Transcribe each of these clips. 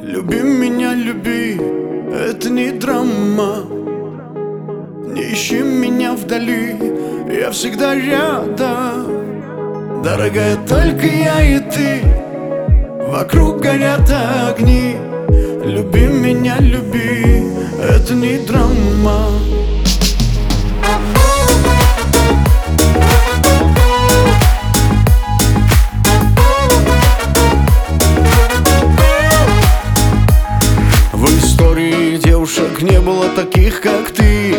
Люби меня, люби, это не драма. Не ищи меня вдали, я всегда рядом. Дорогая, только я и ты, вокруг горят огни. Люби меня, люби, это не драма. В истории девушек не было таких, как ты.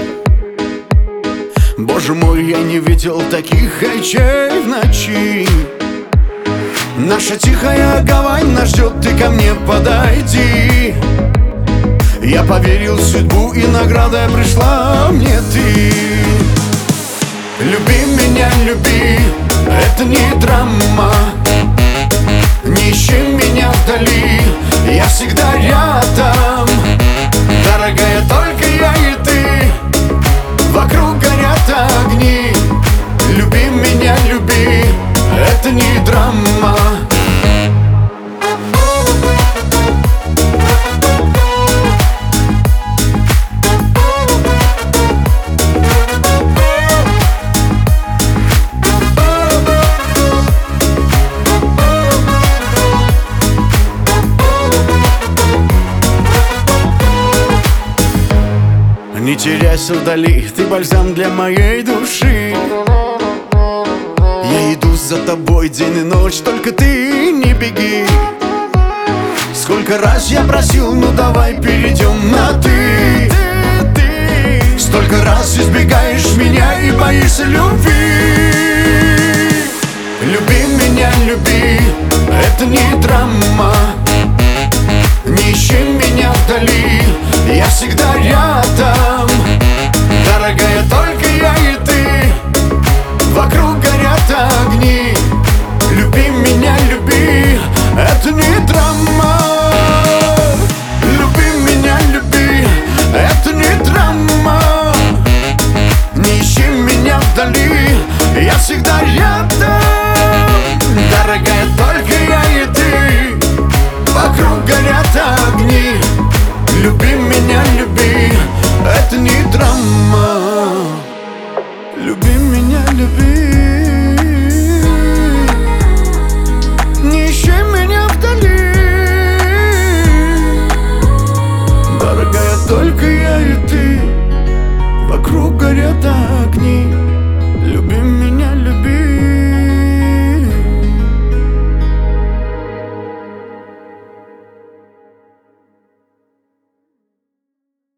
Боже мой, я не видел таких очей в ночи. Наша тихая гавань нас ждет, ты ко мне подойди. Я поверил в судьбу, и наградой пришла мне ты. Люби меня, люби, это не драма. Не ищи меня вдали, я всегда рядом. Дорогая, только я и ты, вокруг горят огни. Люби меня, люби, это не драма. Не теряйся вдали, ты бальзам для моей души. Я иду за тобой день и ночь, только ты не беги. Сколько раз я просил, ну давай перейдем на ты. Столько раз избегаешь меня и боишься любви. Люби меня, люби,